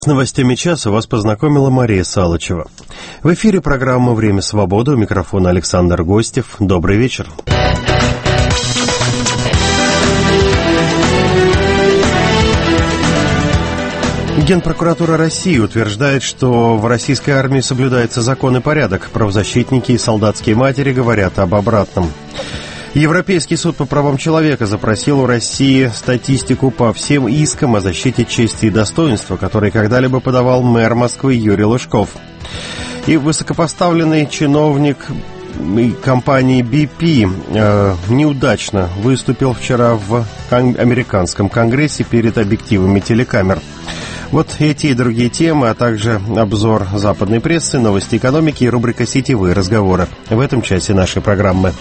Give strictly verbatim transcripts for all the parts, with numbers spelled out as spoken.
С новостями часа вас познакомила Мария Салычева. В эфире программа «Время свободы». У микрофона Александр Гостев. Добрый вечер. Генпрокуратура России утверждает, что в российской армии соблюдается закон и порядок. Правозащитники и солдатские матери говорят об обратном. Европейский суд по правам человека запросил у России статистику по всем искам о защите чести и достоинства, которые когда-либо подавал мэр Москвы Юрий Лужков. И высокопоставленный чиновник компании би пи э, неудачно выступил вчера в американском конгрессе перед объективами телекамер. Вот эти и другие темы, а также обзор западной прессы, новости экономики и рубрика «Сетевые разговоры» в этом часе нашей программы.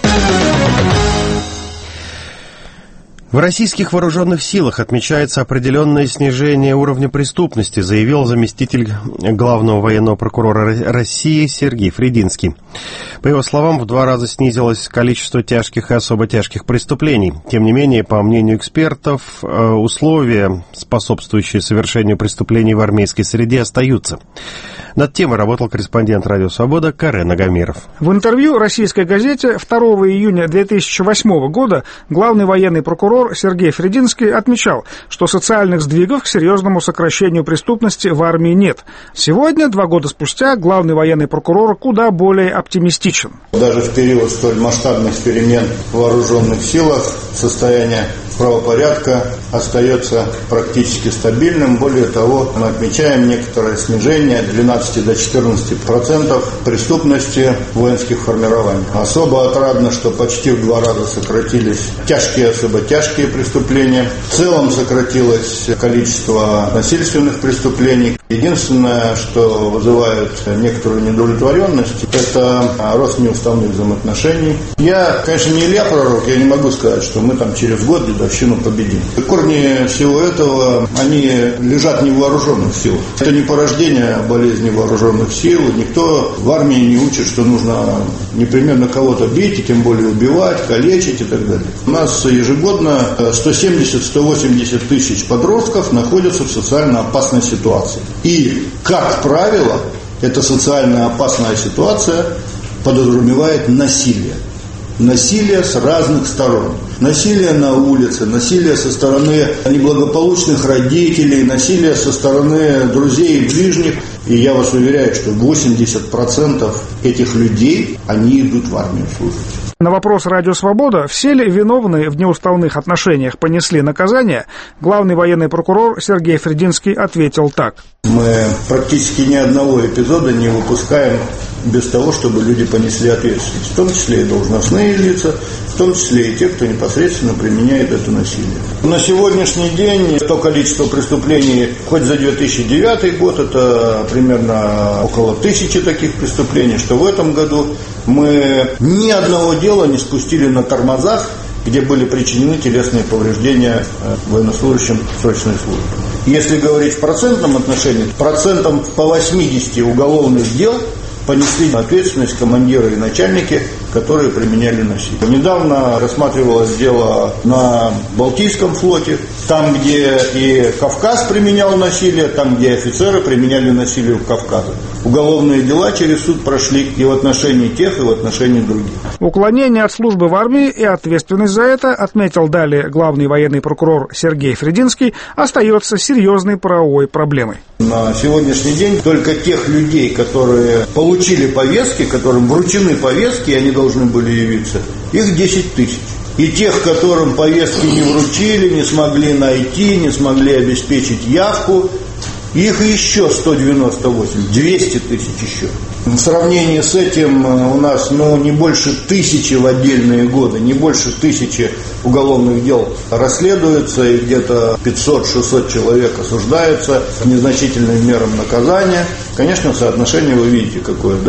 В российских вооруженных силах отмечается определенное снижение уровня преступности, заявил заместитель главного военного прокурора России Сергей Фрединский. По его словам, в два раза снизилось количество тяжких и особо тяжких преступлений. Тем не менее, по мнению экспертов, условия, способствующие совершению преступлений в армейской среде, остаются. Над темой работал корреспондент «Радио Свобода» Карен Агамиров. В интервью российской газете второго июня две тысячи восьмого года главный военный прокурор Сергей Фрединский отмечал, что социальных сдвигов к серьезному сокращению преступности в армии нет. Сегодня, два года спустя, главный военный прокурор куда более оптимистичен. Даже в период столь масштабных перемен в вооруженных силах состояние правопорядка остается практически стабильным. Более того, мы отмечаем некоторое снижение от двенадцати до четырнадцати процентов преступности воинских формирований. Особо отрадно, что почти в два раза сократились тяжкие, особо тяжкие преступления. В целом сократилось количество насильственных преступлений. Единственное, что вызывает некоторую недовлетворенность, это рост неуставных взаимоотношений. Я, конечно, не Илья Пророк, я не могу сказать, что мы там через год дедовщину победим. Корни всего этого, они лежат не в вооруженных силах. Это не порождение болезни вооруженных сил. Никто в армии не учит, что нужно непременно кого-то бить, и тем более убивать, калечить и так далее. У нас ежегодно сто семьдесят - сто восемьдесят тысяч подростков находятся в социально опасной ситуации. И, как правило, эта социально опасная ситуация подразумевает насилие. Насилие с разных сторон. Насилие на улице, насилие со стороны неблагополучных родителей, насилие со стороны друзей и ближних. И я вас уверяю, что восемьдесят процентов этих людей, они идут в армию служить. На вопрос «Радио Свобода», все ли виновные в неуставных отношениях понесли наказание, главный военный прокурор Сергей Фрединский ответил так. Мы практически ни одного эпизода не выпускаем без того, чтобы люди понесли ответственность. В том числе и должностные лица, в том числе и те, кто непосредственно применяет это насилие. На сегодняшний день то количество преступлений, хоть за две тысячи девятый год, это примерно около тысячи таких преступлений, что в этом году мы ни одного дела не спустили на тормозах, где были причинены телесные повреждения военнослужащим срочной службы. Если говорить в процентном отношении, процентом по восьмидесяти уголовных дел понесли ответственность командиры и начальники, которые применяли насилие. Недавно рассматривалось дело на Балтийском флоте, там, где и Кавказ применял насилие, там, где офицеры применяли насилие в Кавказе. Уголовные дела через суд прошли и в отношении тех, и в отношении других. Уклонение от службы в армии и ответственность за это, отметил далее главный военный прокурор Сергей Фрединский, остается серьезной правовой проблемой. На сегодняшний день только тех людей, которые получили повестки, которым вручены повестки, и они должны были явиться, их десять тысяч. И тех, которым повестки не вручили, не смогли найти, не смогли обеспечить явку, их еще сто девяносто восемь, двести тысяч еще. В сравнении с этим у нас ну, не больше тысячи в отдельные годы, не больше тысячи уголовных дел расследуется, и где-то пятьсот-шестьсот человек осуждаются с незначительным мерам наказания. Конечно, соотношение вы видите какое, да?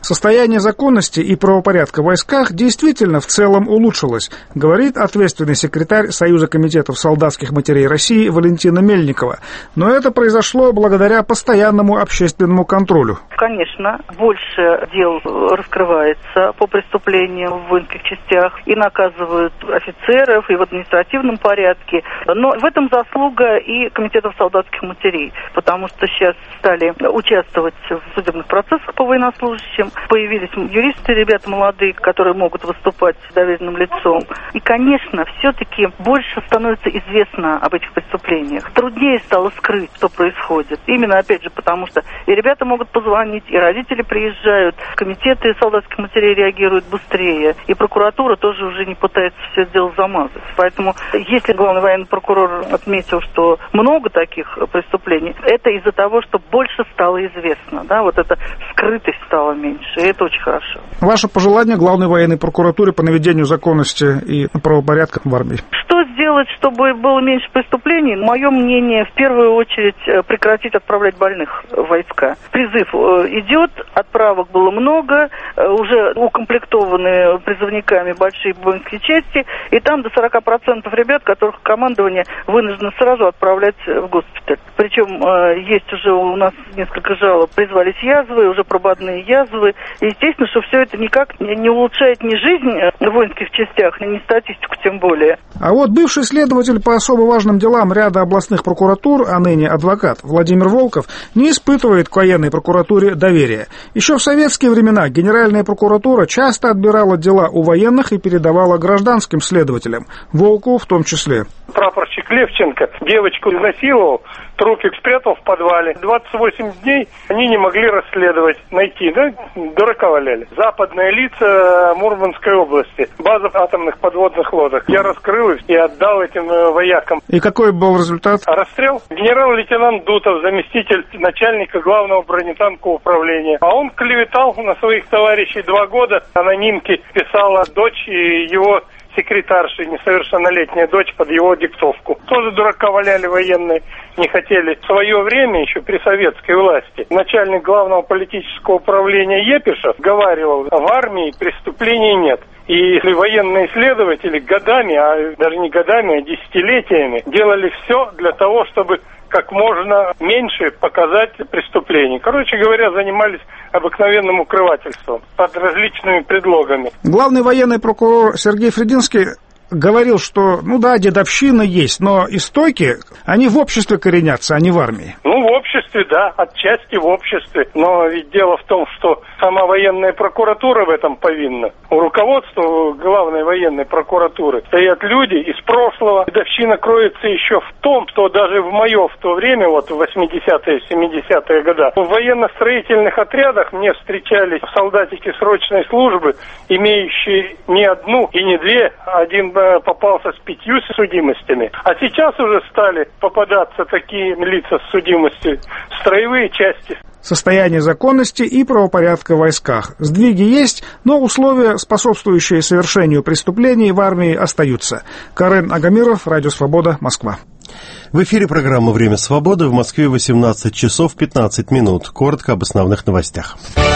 Состояние законности и правопорядка в войсках действительно в целом улучшилось, говорит ответственный секретарь Союза комитетов солдатских матерей России Валентина Мельникова. Но это произошло благодаря постоянному общественному контролю. Конечно, больше дел раскрывается по преступлениям в воинских частях и наказывают офицеров и в административном порядке. Но в этом заслуга и комитетов солдатских матерей, потому что сейчас стали участвовать в судебных процессах по военнослужащим. Появились юристы, ребята молодые, которые могут выступать с доверенным лицом. И, конечно, все-таки больше становится известно об этих преступлениях. Труднее стало скрыть, что происходит. Именно, опять же, потому что и ребята могут позвонить, и родители приезжают, комитеты солдатских матерей реагируют быстрее, и прокуратура тоже уже не пытается все это дело замазать. Поэтому, если главный военный прокурор отметил, что много таких преступлений, это из-за того, что больше стало известно, да, вот эта скрытость стала меньше, и это очень хорошо. Ваше пожелание главной военной прокуратуре по наведению законности и правопорядка в армии? Что сделать, чтобы было меньше преступлений? Мое мнение, в первую очередь, прекратить отправлять больных в войска. Призыв идет, отправок было много, уже укомплектованы призывниками большие воинские части, и там до сорок процентов ребят, которых командование вынуждено сразу отправлять в госпиталь. Причем есть уже у нас несколько жалоб, призвались язвы, уже прободные язвы. И естественно, что все это никак не улучшает ни жизнь в воинских частях, ни статистику тем более. А вот бывший следователь по особо важным делам ряда областных прокуратур, а ныне адвокат Владимир Волков, не испытывает к военной прокуратуре доверия. Еще в советские времена Генеральная прокуратура часто отбирала дела у военных и передавала гражданским следователям, Волкову в том числе. Прапорщик Левченко девочку изнасиловал, трупик спрятал в подвале. двадцать восемь дней они не могли расследовать, найти, да? Дурака валяли. Западные лица Мурманской области, база атомных подводных лодок. Я раскрыл их и отдал этим воякам. И какой был результат? Расстрел. Генерал-лейтенант Дутов, заместитель начальника главного бронетанкового управления. А он клеветал на своих товарищей два года. Анонимки писала дочь и его секретарши, несовершеннолетняя дочь, под его диктовку. Тоже дурака валяли военные, не хотели. В свое время, еще при советской власти, начальник главного политического управления Епишев говаривал, в армии преступлений нет. И если военные следователи годами, а даже не годами, а десятилетиями, делали все для того, чтобы как можно меньше показать преступлений. Короче говоря, занимались обыкновенным укрывательством под различными предлогами. Главный военный прокурор Сергей Фрединский говорил, что, ну да, дедовщина есть, но истоки, они в обществе коренятся, а не в армии. Ну, в обществе, да, отчасти в обществе. Но ведь дело в том, что сама военная прокуратура в этом повинна. У руководства главной военной прокуратуры стоят люди из прошлого. Дедовщина кроется еще в том, что даже в мое в то время, вот в восьмидесятые, семидесятые годы, в военно-строительных отрядах мне встречались солдатики срочной службы, имеющие не одну и не две, а один попался с пятью судимостями. А сейчас уже стали попадаться такие лица с судимостью, строевые части. Состояние законности и правопорядка в войсках. Сдвиги есть, но условия, способствующие совершению преступлений в армии, остаются. Карен Агамиров, Радио Свобода, Москва. В эфире программа «Время свободы». В Москве восемнадцать часов пятнадцать минут. Коротко об основных новостях.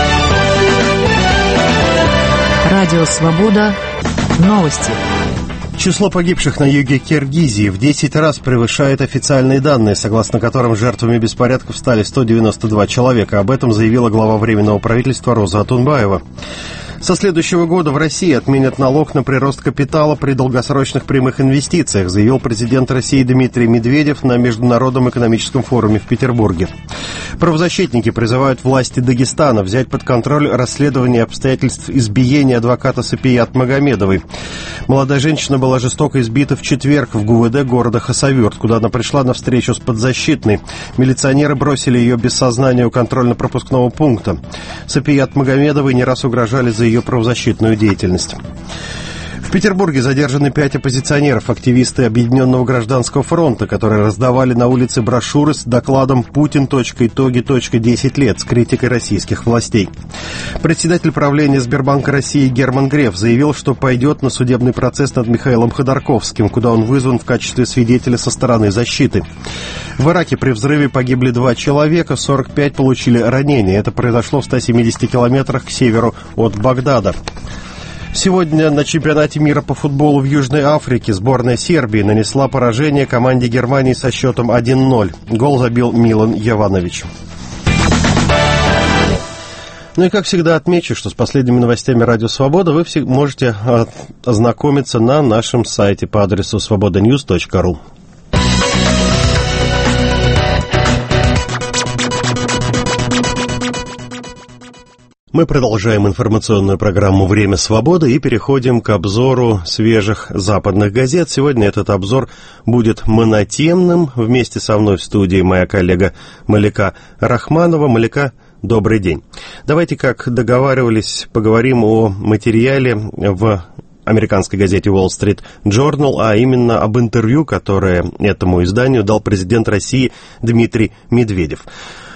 Радио Свобода. Новости. Число погибших на юге Киргизии в десять раз превышает официальные данные, согласно которым жертвами беспорядков стали сто девяносто два человека. Об этом заявила глава Временного правительства Роза Атунбаева. Со следующего года в России отменят налог на прирост капитала при долгосрочных прямых инвестициях, заявил президент России Дмитрий Медведев на Международном экономическом форуме в Петербурге. Правозащитники призывают власти Дагестана взять под контроль расследование обстоятельств избиения адвоката Сапият Магомедовой. Молодая женщина была жестоко избита в четверг в ГУВД города Хасавюрт, куда она пришла на встречу с подзащитной. Милиционеры бросили ее без сознания у контрольно-пропускного пункта. Сапият Магомедовой не раз угрожали за ее правозащитную деятельность. В Петербурге задержаны пять оппозиционеров, активисты Объединенного гражданского фронта, которые раздавали на улице брошюры с докладом «Путин. Итоги. десять лет» с критикой российских властей. Председатель правления Сбербанка России Герман Греф заявил, что пойдет на судебный процесс над Михаилом Ходорковским, куда он вызван в качестве свидетеля со стороны защиты. В Ираке при взрыве погибли два человека, сорок пять получили ранения. Это произошло в ста семидесяти километрах к северу от Багдада. Сегодня на чемпионате мира по футболу в Южной Африке сборная Сербии нанесла поражение команде Германии со счетом один ноль. Гол забил Милан Йованович. Ну и, как всегда, отмечу, что с последними новостями Радио Свобода вы можете ознакомиться на нашем сайте по адресу свобода ньюс точка ру. Мы продолжаем информационную программу «Время свободы» и переходим к обзору свежих западных газет. Сегодня этот обзор будет монотемным. Вместе со мной в студии моя коллега Малика Рахманова. Малика, добрый день. Давайте, как договаривались, поговорим о материале в американской газете Wall Street Journal, а именно об интервью, которое этому изданию дал президент России Дмитрий Медведев.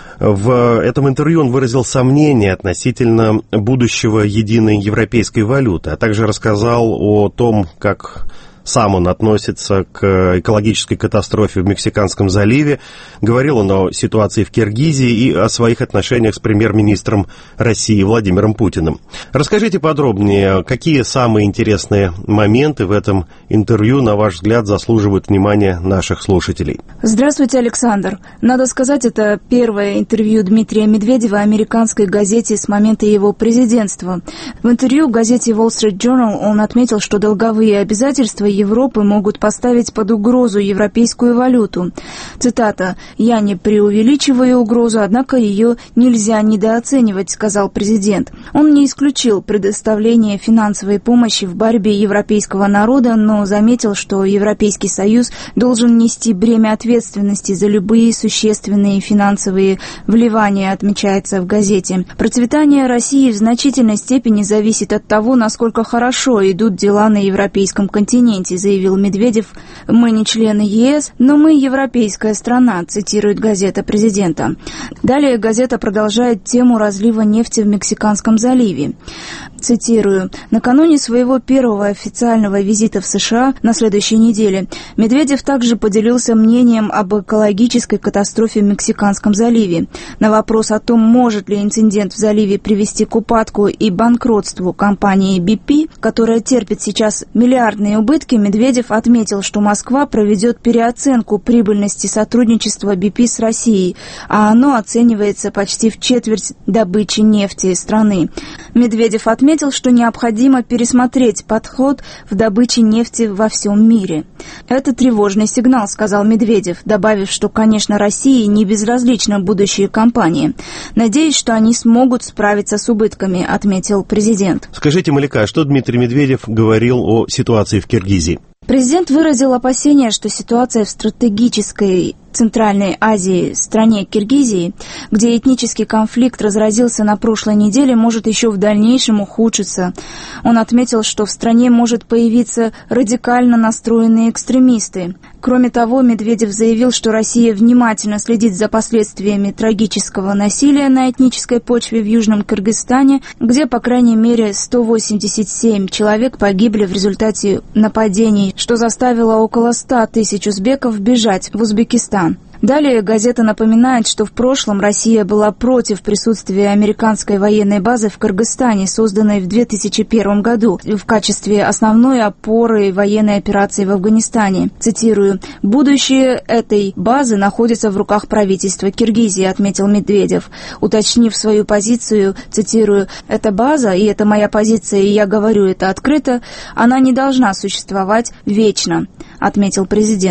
В этом интервью он выразил сомнения относительно будущего единой европейской валюты, а также рассказал о том, как сам он относится к экологической катастрофе в Мексиканском заливе. Говорил он о ситуации в Киргизии и о своих отношениях с премьер-министром России Владимиром Путиным. Расскажите подробнее, какие самые интересные моменты в этом интервью, на ваш взгляд, заслуживают внимания наших слушателей? Здравствуйте, Александр. Надо сказать, это первое интервью Дмитрия Медведева американской газете с момента его президентства. В интервью газете Wall Street Journal он отметил, что долговые обязательства Европы могут поставить под угрозу европейскую валюту. Цитата: «Я не преувеличиваю угрозу, однако ее нельзя недооценивать», — сказал президент. Он не исключил предоставление финансовой помощи в борьбе европейского народа, но заметил, что Европейский Союз должен нести бремя ответственности за любые существенные финансовые вливания, отмечается в газете. Процветание России в значительной степени зависит от того, насколько хорошо идут дела на европейском континенте, заявил Медведев. «Мы не члены ЕС, но мы европейская страна», цитирует газета президента. Далее газета продолжает тему разлива нефти в Мексиканском заливе. Цитирую: «Накануне своего первого официального визита в США на следующей неделе Медведев также поделился мнением об экологической катастрофе в Мексиканском заливе. На вопрос о том, может ли инцидент в заливе привести к упадку и банкротству компании би пи, которая терпит сейчас миллиардные убытки, Медведев отметил, что Москва проведет переоценку прибыльности сотрудничества би пи с Россией, а оно оценивается почти в четверть добычи нефти страны. Медведев отметил, Отметил, что необходимо пересмотреть подход в добыче нефти во всем мире. «Это тревожный сигнал», — сказал Медведев, добавив, что, конечно, России не безразлично будущее компании. «Надеюсь, что они смогут справиться с убытками», — отметил президент. Скажите, Малика, что Дмитрий Медведев говорил о ситуации в Киргизии? Президент выразил опасения, что ситуация в стратегической Центральной Азии, стране Киргизии, где этнический конфликт разразился на прошлой неделе, может еще в дальнейшем ухудшиться. Он отметил, что в стране может появиться радикально настроенные экстремисты. Кроме того, Медведев заявил, что Россия внимательно следит за последствиями трагического насилия на этнической почве в Южном Кыргызстане, где, по крайней мере, сто восемьдесят семь человек погибли в результате нападений, что заставило около ста тысяч узбеков бежать в Узбекистан. Далее газета напоминает, что в прошлом Россия была против присутствия американской военной базы в Кыргызстане, созданной в две тысячи первом году в качестве основной опоры военной операции в Афганистане. Цитирую: «Будущее этой базы находится в руках правительства Киргизии», отметил Медведев, уточнив свою позицию, цитирую: «Эта база, и это моя позиция, и я говорю это открыто, она не должна существовать вечно», отметил президент.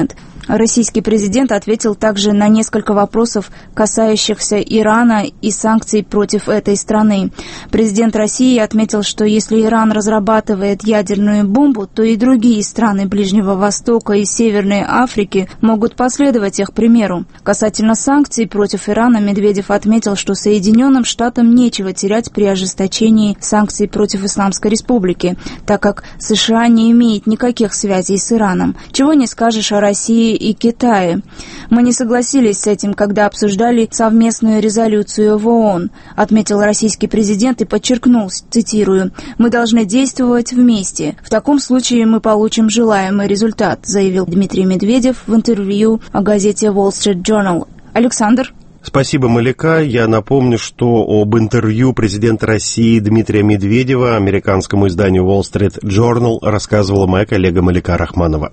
Российский президент ответил также на несколько вопросов, касающихся Ирана и санкций против этой страны. Президент России отметил, что если Иран разрабатывает ядерную бомбу, то и другие страны Ближнего Востока и Северной Африки могут последовать их примеру. Касательно санкций против Ирана, Медведев отметил, что Соединенным Штатам нечего терять при ожесточении санкций против Исламской Республики, так как США не имеет никаких связей с Ираном. Чего не скажешь о России и Китае. Мы не согласились с этим, когда обсуждали совместную резолюцию в ООН, отметил российский президент и подчеркнул, цитирую, «Мы должны действовать вместе. В таком случае мы получим желаемый результат», заявил Дмитрий Медведев в интервью о газете Wall Street Journal. Александр. Спасибо, Малика. Я напомню, что об интервью президента России Дмитрия Медведева американскому изданию Wall Street Journal рассказывала моя коллега Малика Рахманова.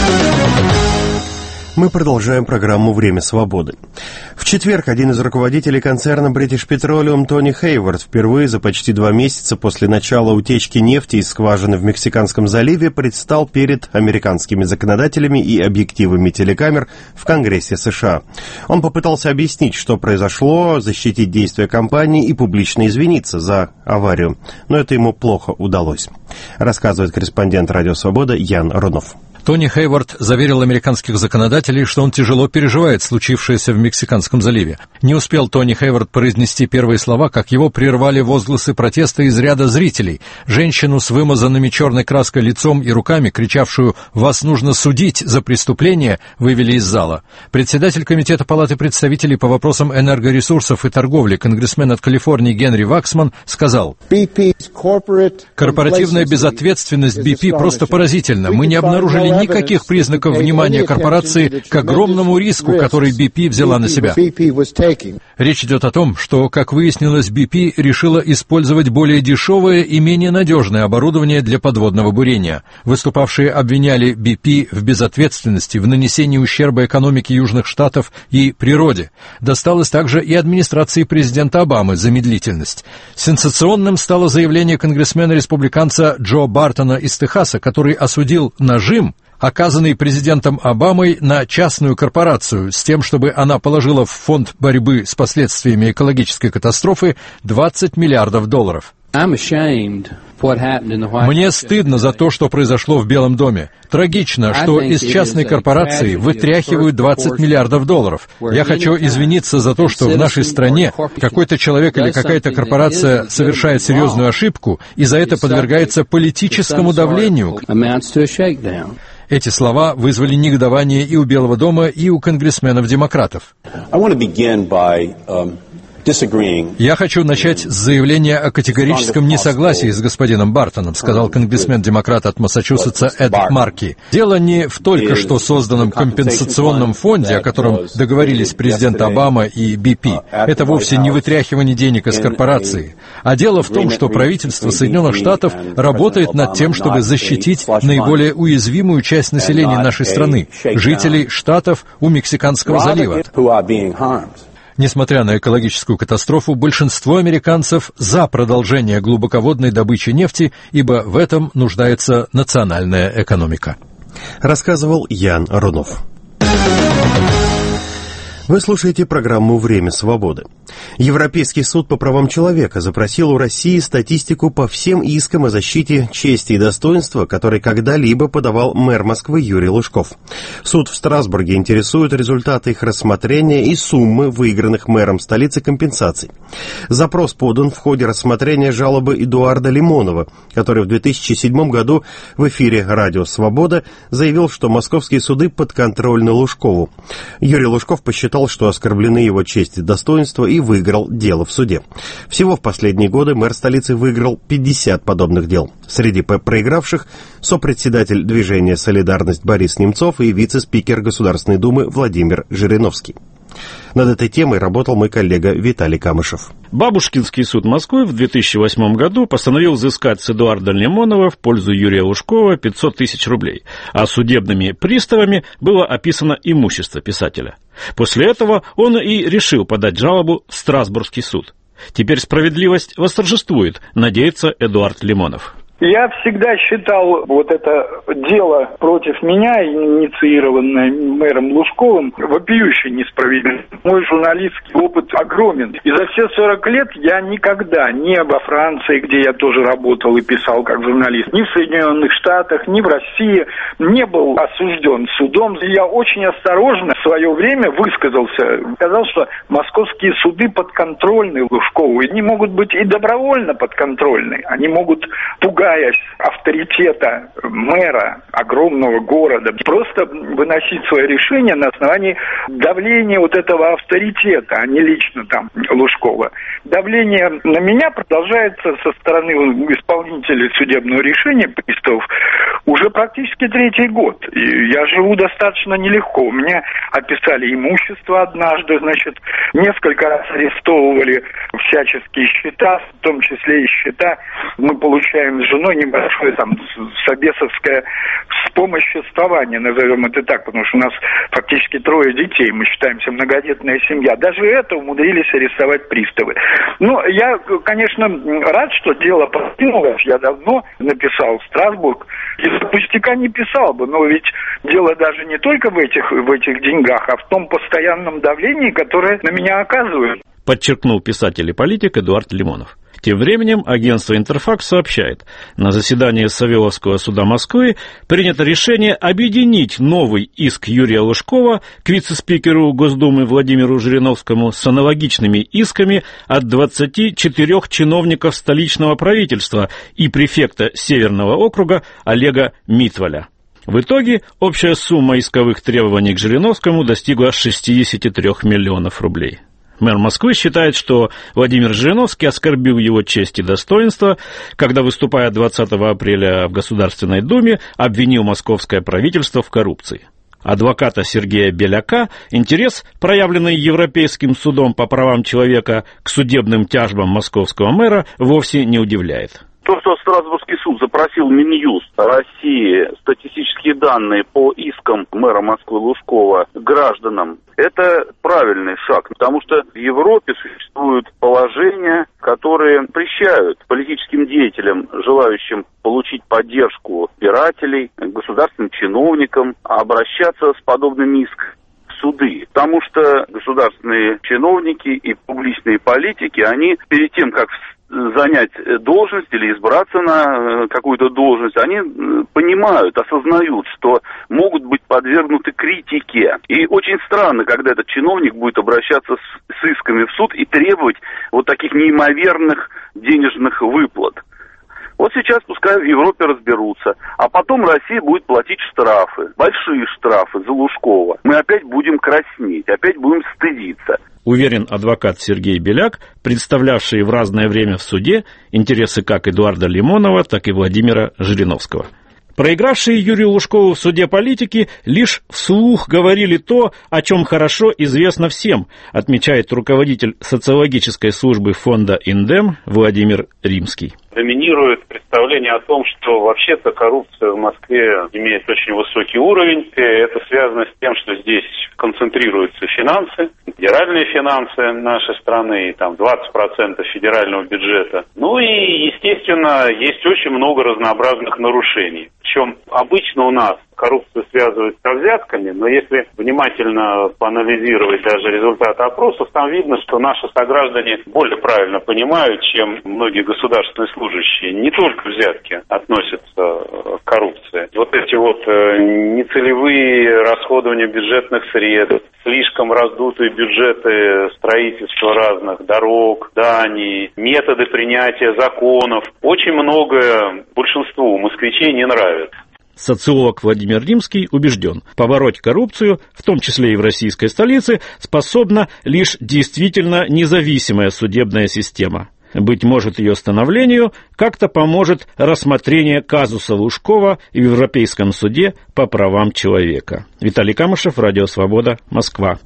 Мы продолжаем программу «Время свободы». В четверг один из руководителей концерна British Petroleum Тони Хейвард впервые за почти два месяца после начала утечки нефти из скважины в Мексиканском заливе предстал перед американскими законодателями и объективами телекамер в Конгрессе США. Он попытался объяснить, что произошло, защитить действия компании и публично извиниться за аварию, но это ему плохо удалось, рассказывает корреспондент «Радио Свобода» Ян Рунов. Тони Хейвард заверил американских законодателей, что он тяжело переживает случившееся в Мексиканском заливе. Не успел Тони Хейвард произнести первые слова, как его прервали возгласы протеста из ряда зрителей. Женщину с вымазанными черной краской лицом и руками, кричавшую «Вас нужно судить за преступление», вывели из зала. Председатель Комитета Палаты представителей по вопросам энергоресурсов и торговли, конгрессмен от Калифорнии Генри Ваксман, сказал: «Корпоративная безответственность би пи просто поразительна. Мы не обнаружили никаких признаков внимания корпорации к огромному риску, который би пи взяла на себя». Речь идет о том, что, как выяснилось, би пи решила использовать более дешевое и менее надежное оборудование для подводного бурения. Выступавшие обвиняли би пи в безответственности, в нанесении ущерба экономике Южных Штатов и природе. Досталось также и администрации президента Обамы за медлительность. Сенсационным стало заявление конгрессмена-республиканца Джо Бартона из Техаса, который осудил нажим, оказанный президентом Обамой на частную корпорацию, с тем, чтобы она положила в фонд борьбы с последствиями экологической катастрофы двадцать миллиардов долларов. Мне стыдно за то, что произошло в Белом доме. Трагично, что из частной корпорации вытряхивают двадцать миллиардов долларов. Я хочу извиниться за то, что в нашей стране какой-то человек или какая-то корпорация совершает серьезную ошибку и за это подвергается политическому давлению. Эти слова вызвали негодование и у Белого дома, и у конгрессменов-демократов. «Я хочу начать с заявления о категорическом несогласии с господином Бартоном», сказал конгрессмен-демократ от Массачусетса Эд Марки. «Дело не в только что созданном компенсационном фонде, о котором договорились президент Обама и би пи. Это вовсе не вытряхивание денег из корпорации. А дело в том, что правительство Соединенных Штатов работает над тем, чтобы защитить наиболее уязвимую часть населения нашей страны, жителей штатов у Мексиканского залива». Несмотря на экологическую катастрофу, большинство американцев за продолжение глубоководной добычи нефти, ибо в этом нуждается национальная экономика. Рассказывал Ян Рунов. Вы слушаете программу «Время свободы». Европейский суд по правам человека запросил у России статистику по всем искам о защите чести и достоинства, которые когда-либо подавал мэр Москвы Юрий Лужков. Суд в Страсбурге интересует результаты их рассмотрения и суммы выигранных мэром столицы компенсаций. Запрос подан в ходе рассмотрения жалобы Эдуарда Лимонова, который в две тысячи седьмом году в эфире «Радио Свобода» заявил, что московские суды подконтрольны Лужкову. Юрий Лужков посчитал, что оскорблены его честь и достоинство, и выиграл дело в суде. Всего в последние годы мэр столицы выиграл пятьдесят подобных дел. Среди проигравших сопредседатель движения «Солидарность» Борис Немцов и вице-спикер Государственной Думы Владимир Жириновский. Над этой темой работал мой коллега Виталий Камышев. Бабушкинский суд Москвы в две тысячи восьмом году постановил взыскать с Эдуарда Лимонова в пользу Юрия Лужкова пятьсот тысяч рублей, а судебными приставами было описано имущество писателя. После этого он и решил подать жалобу в Страсбургский суд. Теперь справедливость восторжествует, надеется Эдуард Лимонов. Я всегда считал вот это дело против меня, инициированное мэром Лужковым, вопиюще несправедливым. Мой журналистский опыт огромен. И за все сорок лет я никогда ни во Франции, где я тоже работал и писал как журналист, ни в Соединенных Штатах, ни в России не был осужден судом. Я очень осторожно в свое время высказался. Сказал, что московские суды подконтрольны Лужкову. И они могут быть и добровольно подконтрольны. Они могут, пугать авторитета мэра огромного города, просто выносить свое решение на основании давления вот этого авторитета, а не лично там Лужкова. Давление на меня продолжается со стороны исполнителей судебного решения, приставов, уже практически третий год. И я живу достаточно нелегко. У меня описали имущество однажды, значит, несколько раз арестовывали всяческие счета, в том числе и счета мы получаем с женой небольшое там собесовское вспомоществование, назовем это так, потому что у нас фактически трое детей, мы считаемся многодетная семья. Даже это умудрились арестовать приставы. Но я, конечно, рад, что дело продвинулось. Я давно написал в Страсбург. Из-за пустяка не писал бы, но ведь дело даже не только в этих, в этих деньгах, а в том постоянном давлении, которое на меня оказывают. Подчеркнул писатель и политик Эдуард Лимонов. Тем временем агентство «Интерфакс» сообщает, на заседании Савеловского суда Москвы принято решение объединить новый иск Юрия Лужкова к вице-спикеру Госдумы Владимиру Жириновскому с аналогичными исками от двадцати четырёх чиновников столичного правительства и префекта Северного округа Олега Митваля. В итоге общая сумма исковых требований к Жириновскому достигла шестидесяти трёх миллионов рублей. Мэр Москвы считает, что Владимир Жириновский оскорбил его честь и достоинство, когда, выступая двадцатого апреля в Государственной Думе, обвинил московское правительство в коррупции. Адвоката Сергея Беляка интерес, проявленный Европейским судом по правам человека к судебным тяжбам московского мэра, вовсе не удивляет. То, что Страсбургский суд запросил Минюст России статистические данные по искам мэра Москвы Лужкова гражданам, это правильный шаг, потому что в Европе существуют положения, которые запрещают политическим деятелям, желающим получить поддержку избирателей, государственным чиновникам, обращаться с подобными исками в суды. Потому что государственные чиновники и публичные политики, они перед тем, как занять должность или избраться на какую-то должность, они понимают, осознают, что могут быть подвергнуты критике. И очень странно, когда этот чиновник будет обращаться с, с исками в суд и требовать вот таких неимоверных денежных выплат. Вот сейчас пускай в Европе разберутся, а потом Россия будет платить штрафы, большие штрафы за Лужкова. Мы опять будем краснеть, опять будем стыдиться. Уверен адвокат Сергей Беляк, представлявший в разное время в суде интересы как Эдуарда Лимонова, так и Владимира Жириновского. Проигравшие Юрию Лужкову в суде политики лишь вслух говорили то, о чем хорошо известно всем, отмечает руководитель социологической службы фонда «Индем» Владимир Римский. Доминирует представление о том, что вообще-то коррупция в Москве имеет очень высокий уровень. И это связано с тем, что здесь концентрируются финансы, федеральные финансы нашей страны, там двадцать процентов федерального бюджета. Ну и, естественно, есть очень много разнообразных нарушений. Причем обычно у нас коррупцию связывают со взятками, но если внимательно поанализировать даже результаты опросов, там видно, что наши сограждане более правильно понимают, чем многие государственные служащие. Не только взятки относятся к коррупции. Вот эти вот нецелевые расходования бюджетных средств, слишком раздутые бюджеты строительства разных дорог, зданий, методы принятия законов. Очень многое большинству москвичей не нравится. Социолог Владимир Римский убежден, побороть коррупцию, в том числе и в российской столице, способна лишь действительно независимая судебная система. Быть может, ее становлению как-то поможет рассмотрение казуса Лужкова в Европейском суде по правам человека. Виталий Камышев, Радио Свобода, Москва.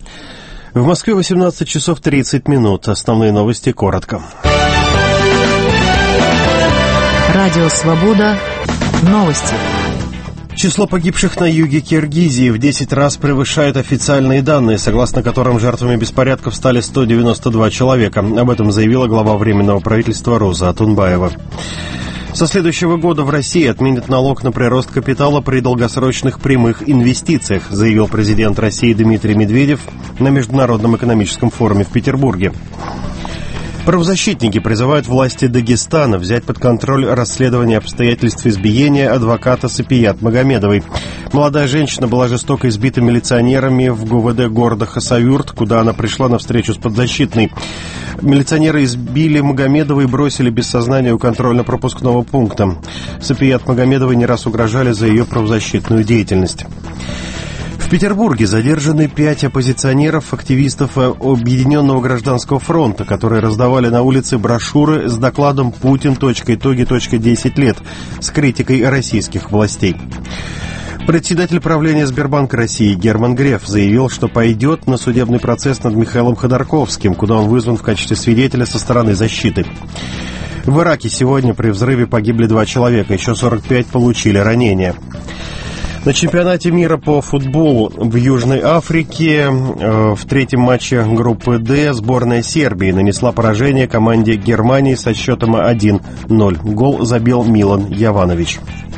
В Москве восемнадцать часов тридцать минут. Основные новости коротко. Радио Свобода. Новости. Число погибших на юге Киргизии в десять раз превышает официальные данные, согласно которым жертвами беспорядков стали сто девяносто два человека. Об этом заявила глава Временного правительства Роза Атунбаева. Со следующего года в России отменят налог на прирост капитала при долгосрочных прямых инвестициях, заявил президент России Дмитрий Медведев на Международном экономическом форуме в Петербурге. Правозащитники призывают власти Дагестана взять под контроль расследование обстоятельств избиения адвоката Сапият Магомедовой. Молодая женщина была жестоко избита милиционерами в ГУВД города Хасавюрт, куда она пришла на встречу с подзащитной. Милиционеры избили Магомедову и бросили без сознания у контрольно-пропускного пункта. Сапият Магомедовой не раз угрожали за ее правозащитную деятельность. В Петербурге задержаны пять оппозиционеров, активистов Объединенного гражданского фронта, которые раздавали на улице брошюры с докладом «Путин. Итоги. десять лет» с критикой российских властей. Председатель правления Сбербанка России Герман Греф заявил, что пойдет на судебный процесс над Михаилом Ходорковским, куда он вызван в качестве свидетеля со стороны защиты. В Ираке сегодня при взрыве погибли два человека, еще сорок пять получили ранения. На чемпионате мира по футболу в Южной Африке э, в третьем матче группы «Д» сборная Сербии нанесла поражение команде Германии со счетом один ноль. Гол забил Милан Йованович.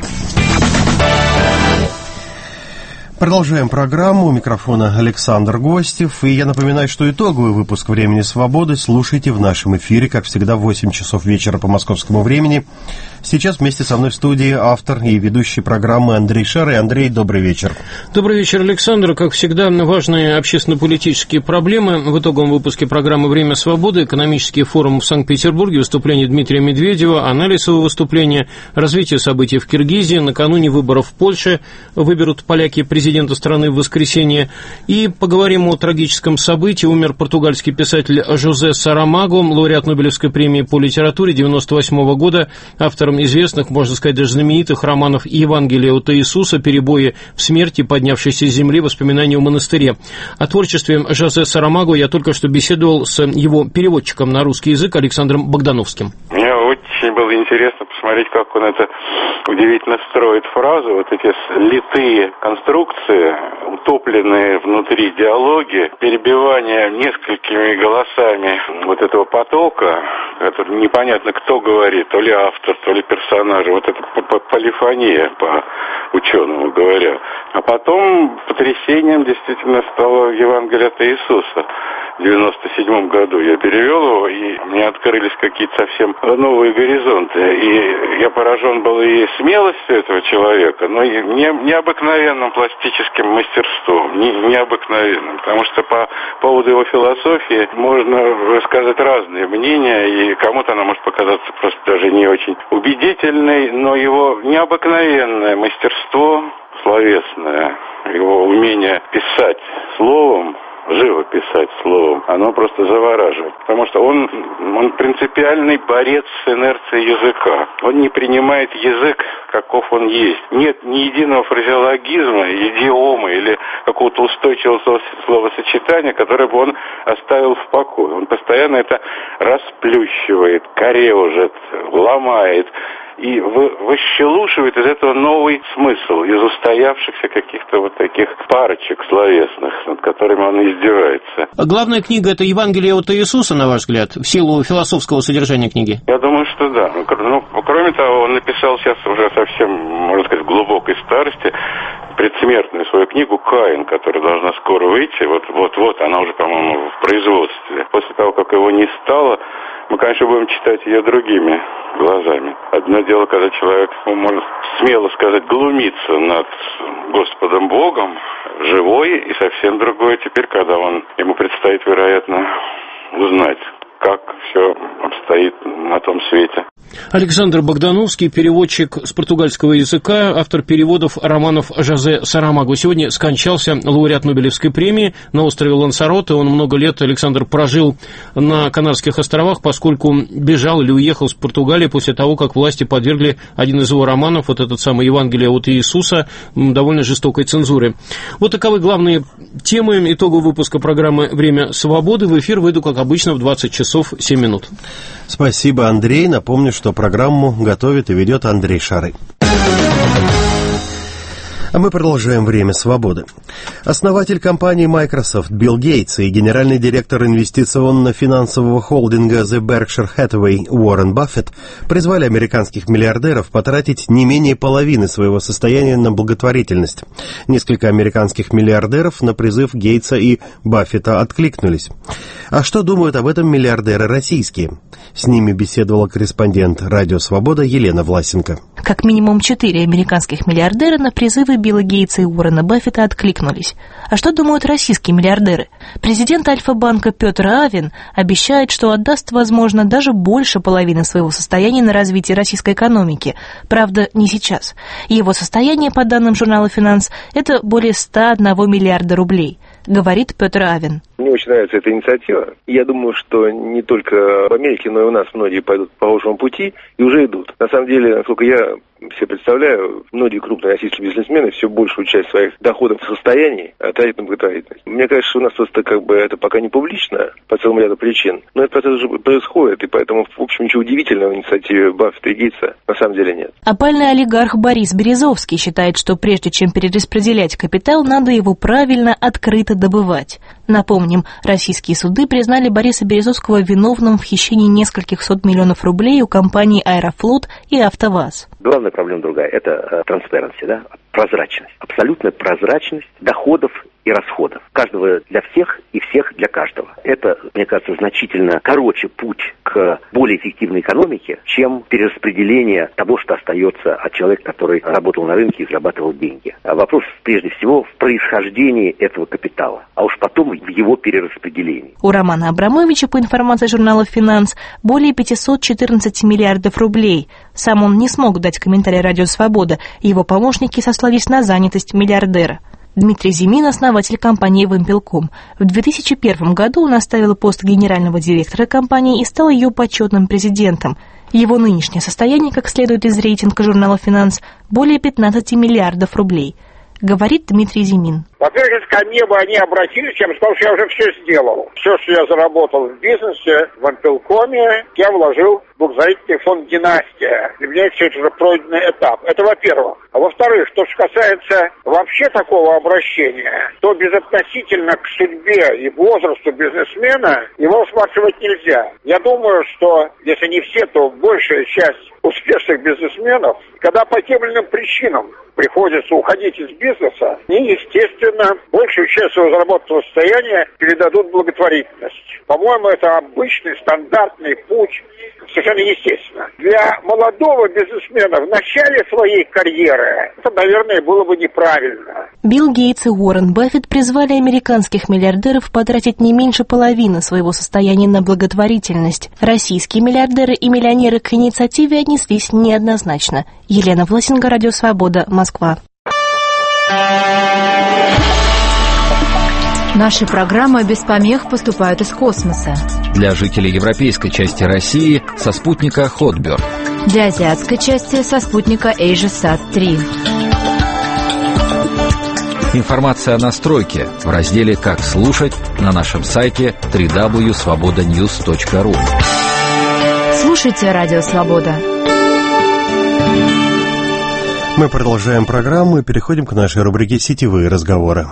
Продолжаем программу. У микрофона Александр Гостев. И я напоминаю, что итоговый выпуск «Времени свободы» слушайте в нашем эфире, как всегда, в восемь часов вечера по московскому времени. Сейчас вместе со мной в студии автор и ведущий программы Андрей Шарый. Андрей, добрый вечер. Добрый вечер, Александр. Как всегда, важные общественно-политические проблемы. В итоговом выпуске программы «Время свободы», экономический форум в Санкт-Петербурге, выступление Дмитрия Медведева, анализ его выступления, развитие событий в Киргизии, накануне выборов в Польше выберут поляки президента президента страны в воскресенье. И поговорим о трагическом событии. Умер португальский писатель Жозе Сарамаго, лауреат Нобелевской премии по литературе девяносто восьмого года, автором известных, можно сказать, даже знаменитых романов «Евангелие от Иисуса», «Перебои в смерти», «Поднявшийся с земли», «Воспоминания о монастыре». О творчестве Жозе Сарамаго я только что беседовал с его переводчиком на русский язык Александром Богдановским. Мне очень было интересно посмотреть, как он это удивительно строит фразу, вот эти литые конструкции, утопленные внутри диалоги, перебивание несколькими голосами вот этого потока, который непонятно кто говорит, то ли автор, то ли персонаж, вот это полифония, по ученому говоря. А потом потрясением действительно стало Евангелие от Иисуса. В девяносто седьмом году я перевел его, и мне открылись какие-то совсем новые горизонты. И я поражен был и смелостью этого человека, но и не, необыкновенным пластическим мастерством, не, необыкновенным. Потому что по поводу его философии можно высказать разные мнения, и кому-то она может показаться просто даже не очень убедительной, но его необыкновенное мастерство словесное, его умение писать словом, живо писать словом, оно просто завораживает. Потому что он, он принципиальный борец с инерцией языка. Он не принимает язык, каков он есть. Нет ни единого фразеологизма, идиомы или какого-то устойчивого словосочетания, которое бы он оставил в покое. Он постоянно это расплющивает, корежит, ломает и выщелушивает из этого новый смысл, из устоявшихся каких-то вот таких парочек словесных, над которыми он издевается. Главная книга — это «Евангелие от Иисуса», на ваш взгляд, в силу философского содержания книги? Я думаю, что да. Ну, кроме того, он написал сейчас уже совсем, можно сказать, в глубокой старости предсмертную свою книгу «Каин», которая должна скоро выйти. Вот-вот, она уже, по-моему, в производстве. После того, как его не стало, мы, конечно, будем читать ее другими глазами. Одно дело, когда человек, ну, можно смело сказать, глумится над Господом Богом, живой, и совсем другое теперь, когда он, ему предстоит, вероятно, узнать, как все обстоит на том свете. Александр Богдановский, переводчик с португальского языка, автор переводов романов Жозе Сарамаго. Сегодня скончался лауреат Нобелевской премии на острове Лансароте. Он много лет, Александр, прожил на Канарских островах, поскольку бежал или уехал с Португалии после того, как власти подвергли один из его романов, вот этот самый «Евангелие от Иисуса», довольно жестокой цензуре. Вот таковы главные темы итогового выпуска программы «Время свободы». В эфир выйду, как обычно, в двадцать часов семь минут. Спасибо, Андрей. Напомню, что программу готовит и ведет Андрей Шарый. А мы продолжаем «Время свободы». Основатель компании Microsoft Билл Гейтс и генеральный директор инвестиционно-финансового холдинга The Berkshire Hathaway Уоррен Баффет призвали американских миллиардеров потратить не менее половины своего состояния на благотворительность. Несколько американских миллиардеров на призыв Гейтса и Баффета откликнулись. А что думают об этом миллиардеры российские? С ними беседовала корреспондент «Радио Свобода» Елена Власенко. Как минимум четыре американских миллиардера на призывы Билла Гейтса и Уоррена Баффета откликнулись. А что думают российские миллиардеры? Президент Альфа-банка Петр Авен обещает, что отдаст, возможно, даже больше половины своего состояния на развитие российской экономики. Правда, не сейчас. Его состояние, по данным журнала «Финанс», это более ста одного миллиарда рублей, говорит Петр Авен. Мне очень нравится эта инициатива. Я думаю, что не только в Америке, но и у нас многие пойдут по похожему пути и уже идут. На самом деле, насколько я себе представляю, многие крупные российские бизнесмены все большую часть своих доходов и состояний тратят на благотворительность. Мне кажется, что у нас просто как бы это пока не публично по целому ряду причин, но этот процесс уже происходит, и поэтому, в общем, ничего удивительного в инициативе Баффета и Гейтса на самом деле нет. Опальный олигарх Борис Березовский считает, что прежде чем перераспределять капитал, надо его правильно, открыто добывать. Напомним, российские суды признали Бориса Березовского виновным в хищении нескольких сот миллионов рублей у компаний «Аэрофлот» и «АвтоВАЗ». Главная проблема другая – это transparency, да, прозрачность. Абсолютная прозрачность доходов и расходов. Каждого для всех и всех для каждого. Это, мне кажется, значительно короче путь к более эффективной экономике, чем перераспределение того, что остается от человека, который работал на рынке и зарабатывал деньги. А вопрос, прежде всего, в происхождении этого капитала, а уж потом в его перераспределении. У Романа Абрамовича, по информации журнала «Финанс», более пятьсот четырнадцать миллиардов рублей. Сам он не смог дать комментарий «Радио Свобода», его помощники сослались на занятость миллиардера. Дмитрий Зимин, основатель компании «Вымпелком». В две тысячи первом году он оставил пост генерального директора компании и стал ее почетным президентом. Его нынешнее состояние, как следует из рейтинга журнала «Финанс», более пятнадцать миллиардов рублей, говорит Дмитрий Зимин. Во-первых, если ко мне бы они обратились, я бы сказал, что я уже все сделал. Все, что я заработал в бизнесе, в Вымпелкоме, я вложил в благотворительный фонд «Династия». Для меня все это уже пройденный этап. Это во-первых. А во-вторых, что касается вообще такого обращения, то безотносительно к судьбе и возрасту бизнесмена его рассматривать нельзя. Я думаю, что, если не все, то большая часть успешных бизнесменов, когда по тем или иным причинам приходится уходить из бизнеса, они, естественно, большую часть своего заработанного состояния передадут благотворительность. По-моему, это обычный, стандартный путь, совершенно естественно. Для молодого бизнесмена в начале своей карьеры это, наверное, было бы неправильно. Билл Гейтс и Уоррен Баффет призвали американских миллиардеров потратить не меньше половины своего состояния на благотворительность. Российские миллиардеры и миллионеры к инициативе отнеслись неоднозначно. Елена Власенко, Радио Свобода, Москва. Наши программы без помех поступают из космоса. Для жителей европейской части России со спутника Hotbird. Для азиатской части со спутника AsiaSat три. Информация о настройке в разделе «Как слушать» на нашем сайте дабл ю дабл ю дабл ю точка свобода ньюс точка ру. Слушайте Радио Свобода. Мы продолжаем программу и переходим к нашей рубрике «Сетевые разговоры».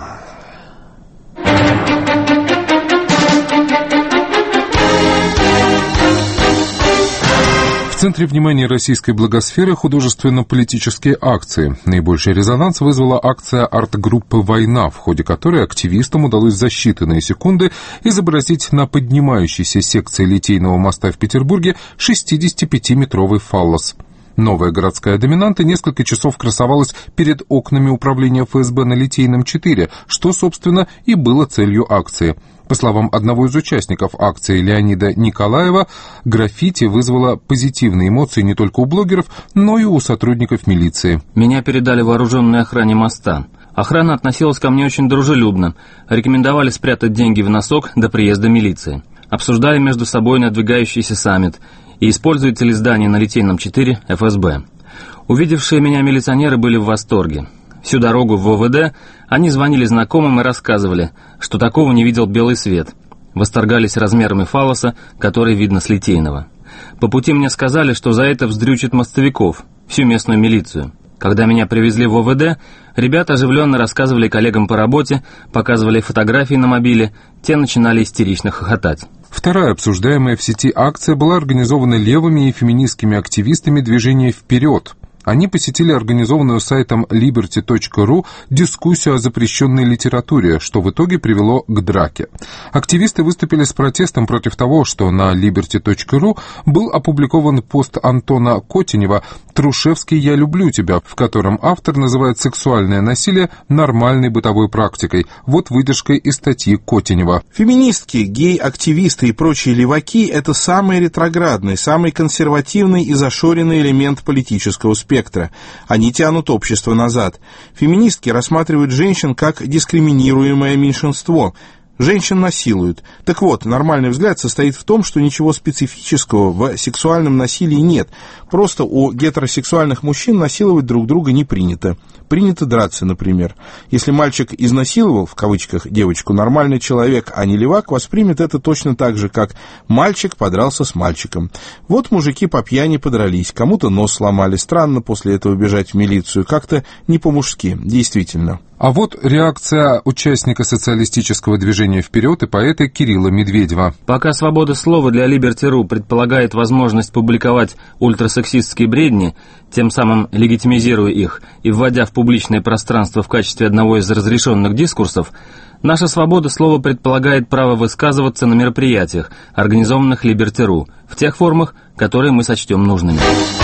В центре внимания российской благосферы художественно-политические акции. Наибольший резонанс вызвала акция арт-группы «Война», в ходе которой активистам удалось за считанные секунды изобразить на поднимающейся секции Литейного моста в Петербурге шестидесятипятиметровый фаллос. Новая городская доминанта несколько часов красовалась перед окнами управления эф эс бэ на Литейном четыре, что, собственно, и было целью акции. По словам одного из участников акции Леонида Николаева, граффити вызвало позитивные эмоции не только у блогеров, но и у сотрудников милиции. Меня передали вооруженной охране моста. Охрана относилась ко мне очень дружелюбно. Рекомендовали спрятать деньги в носок до приезда милиции. Обсуждали между собой надвигающийся саммит и используется ли здание на Литейном четыре эф эс бэ. Увидевшие меня милиционеры были в восторге. Всю дорогу в вэ вэ дэ они звонили знакомым и рассказывали, что такого не видел белый свет. Восторгались размерами фаллоса, который видно с Литейного. По пути мне сказали, что за это вздрючат мостовиков, всю местную милицию. Когда меня привезли в ОВД, ребята оживленно рассказывали коллегам по работе, показывали фотографии на мобиле, те начинали истерично хохотать. Вторая обсуждаемая в сети акция была организована левыми и феминистскими активистами движения «Вперед». Они посетили организованную сайтом либерти точка ру дискуссию о запрещенной литературе, что в итоге привело к драке. Активисты выступили с протестом против того, что на либерти точка ру был опубликован пост Антона Котенева «Трушевский, я люблю тебя», в котором автор называет сексуальное насилие нормальной бытовой практикой. Вот выдержка из статьи Котенева. Феминистки, гей-активисты и прочие леваки – это самый ретроградный, самый консервативный и зашоренный элемент политического спектра. Они тянут общество назад. Феминистки рассматривают женщин как дискриминируемое меньшинство. Женщин насилуют. Так вот, нормальный взгляд состоит в том, что ничего специфического в сексуальном насилии нет. Просто у гетеросексуальных мужчин насиловать друг друга не принято. Принято драться, например. Если мальчик изнасиловал, в кавычках, девочку, нормальный человек, а не левак, воспримет это точно так же, как мальчик подрался с мальчиком. Вот мужики по пьяни подрались, кому-то нос сломали. Странно после этого бежать в милицию. Как-то не по-мужски, действительно. А вот реакция участника социалистического движения «Вперед» и поэта Кирилла Медведева. Пока свобода слова для либерти точка ру предполагает возможность публиковать ультрасексистские бредни, тем самым легитимизируя их и вводя в публичное пространство в качестве одного из разрешенных дискурсов, наша свобода слова предполагает право высказываться на мероприятиях, организованных либерти точка ру, в тех формах, которые мы сочтем нужными.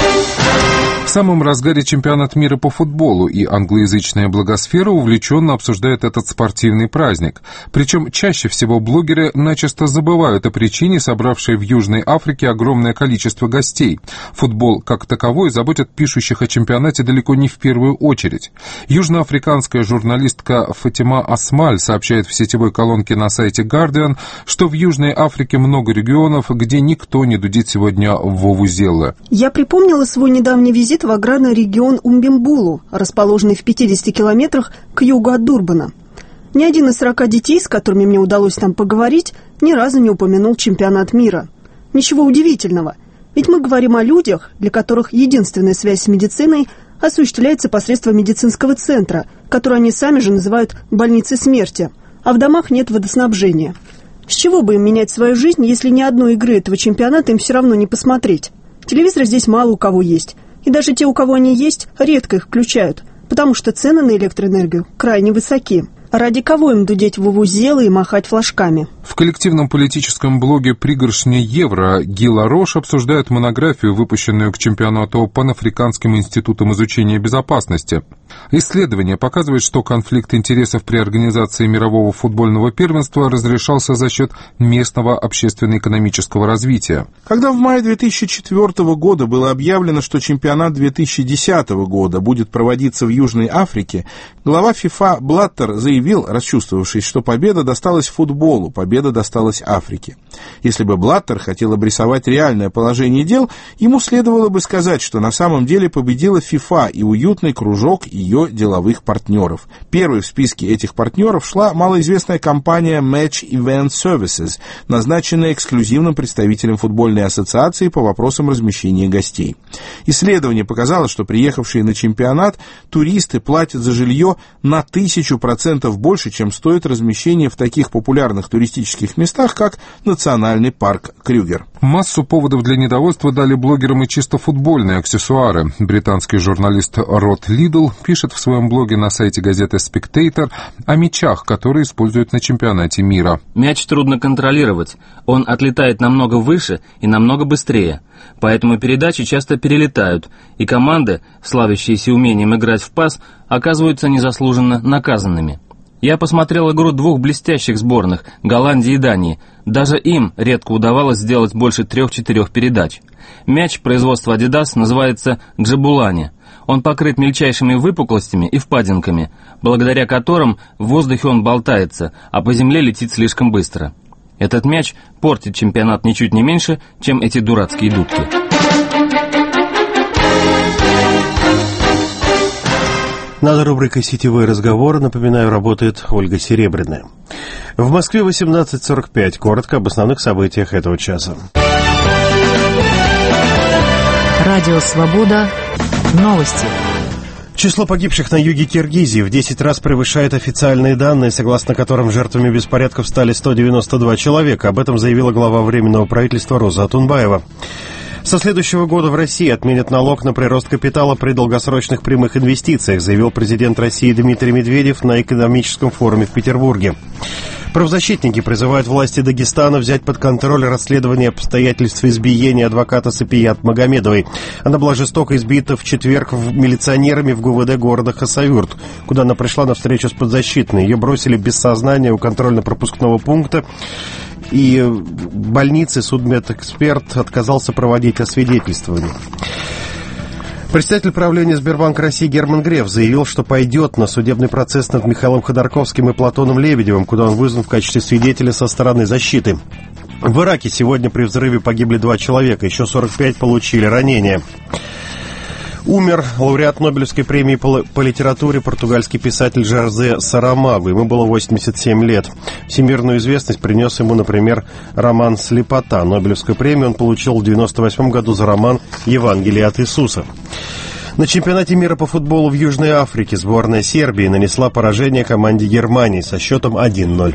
В самом разгаре чемпионат мира по футболу, и англоязычная блогосфера увлеченно обсуждает этот спортивный праздник. Причем чаще всего блогеры начисто забывают о причине, собравшей в Южной Африке огромное количество гостей. Футбол как таковой заботит пишущих о чемпионате далеко не в первую очередь. Южноафриканская журналистка Фатима Асмаль сообщает в сетевой колонке на сайте Guardian, что в Южной Африке много регионов, где никто не дудит сегодня в вувузелы. Я припомнила свой недавний визит в аграрный регион Умбимбулу, расположенный в пятидесяти километрах к югу от Дурбана. Ни один из сорока детей, с которыми мне удалось там поговорить, ни разу не упомянул чемпионат мира. Ничего удивительного, ведь мы говорим о людях, для которых единственная связь с медициной осуществляется посредством медицинского центра, который они сами же называют «больницей смерти», а в домах нет водоснабжения. С чего бы им менять свою жизнь, если ни одной игры этого чемпионата им все равно не посмотреть? Телевизора здесь мало у кого есть. И даже те, у кого они есть, редко их включают, потому что цены на электроэнергию крайне высоки. Ради кого им дудеть в вувузелы и махать флажками? В коллективном политическом блоге «Пригоршня евро» Гила Рош обсуждает монографию, выпущенную к чемпионату Панафриканским институтом изучения безопасности. Исследование показывает, что конфликт интересов при организации мирового футбольного первенства разрешался за счет местного общественно-экономического развития. Когда в мае две тысячи четвёртого года было объявлено, что чемпионат две тысячи десятого года будет проводиться в Южной Африке, глава ФИФА Блаттер заявил, расчувствовавшись, что победа досталась футболу, победа досталась Африке. Если бы Блаттер хотел обрисовать реальное положение дел, ему следовало бы сказать, что на самом деле победила ФИФА и уютный кружок ее деловых партнеров. Первой в списке этих партнеров шла малоизвестная компания Match Event Services, назначенная эксклюзивным представителем футбольной ассоциации по вопросам размещения гостей. Исследование показало, что приехавшие на чемпионат туристы платят за жилье на тысячу процентов больше, чем стоит размещение в таких популярных туристических местах, как национальный парк Крюгер. Массу поводов для недовольства дали блогерам и чисто футбольные аксессуары. Британский журналист Род Лидл пишет в своем блоге на сайте газеты Spectator о мячах, которые используют на чемпионате мира. Мяч трудно контролировать. Он отлетает намного выше и намного быстрее. Поэтому передачи часто перелетают, и команды, славящиеся умением играть в пас, оказываются незаслуженно наказанными. Я посмотрел игру двух блестящих сборных, Голландии и Дании. Даже им редко удавалось сделать больше трех-четырех передач. Мяч производства Adidas называется Джабулани. Он покрыт мельчайшими выпуклостями и впадинками, благодаря которым в воздухе он болтается, а по земле летит слишком быстро. Этот мяч портит чемпионат ничуть не меньше, чем эти дурацкие дудки. Над рубрикой «Сетевой разговор», напоминаю, работает Ольга Серебряная. В Москве восемнадцать сорок пять. Коротко об основных событиях этого часа. Радио «Свобода». Новости. Число погибших на юге Киргизии в десять раз превышает официальные данные, согласно которым жертвами беспорядков стали сто девяносто два человека. Об этом заявила глава Временного правительства Роза Атунбаева. Со следующего года в России отменят налог на прирост капитала при долгосрочных прямых инвестициях, заявил президент России Дмитрий Медведев на экономическом форуме в Петербурге. Правозащитники призывают власти Дагестана взять под контроль расследование обстоятельств избиения адвоката Сапият Магомедовой. Она была жестоко избита в четверг милиционерами в ГУВД города Хасавюрт, куда она пришла на встречу с подзащитной. Ее бросили без сознания у контрольно-пропускного пункта, и в больнице судмедэксперт отказался проводить освидетельствование. Председатель правления Сбербанка России Герман Греф заявил, что пойдет на судебный процесс над Михаилом Ходорковским и Платоном Лебедевым, куда он вызван в качестве свидетеля со стороны защиты. В Ираке сегодня при взрыве погибли два человека, еще сорок пять получили ранения. Умер лауреат Нобелевской премии по, по литературе португальский писатель Жозе Сарамагу. Ему было восемьдесят семь лет. Всемирную известность принес ему, например, роман «Слепота». Нобелевскую премию он получил в девяносто восьмом году за роман «Евангелие от Иисуса». На чемпионате мира по футболу в Южной Африке сборная Сербии нанесла поражение команде Германии со счетом один ноль.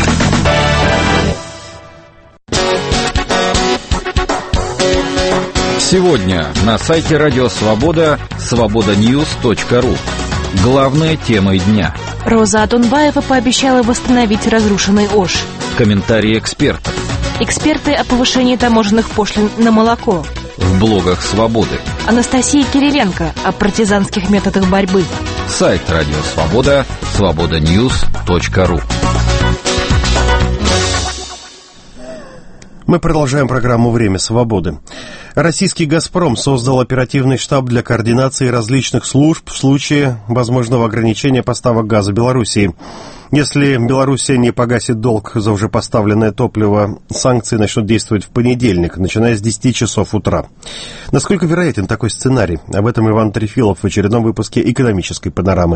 Сегодня на сайте Радио Свобода свобода ньюс точка ру. Главная тема дня. Роза Атунбаева пообещала восстановить разрушенный Ош. Комментарии экспертов. Эксперты о повышении таможенных пошлин на молоко. В блогах Свободы. Анастасия Кириленко о партизанских методах борьбы. Сайт Радио Свобода свобода ньюс точка ру. Мы продолжаем программу «Время свободы». Российский «Газпром» создал оперативный штаб для координации различных служб в случае возможного ограничения поставок газа Белоруссии. Если Белоруссия не погасит долг за уже поставленное топливо, санкции начнут действовать в понедельник, начиная с десяти часов утра. Насколько вероятен такой сценарий? Об этом Иван Трефилов в очередном выпуске «Экономической панорамы».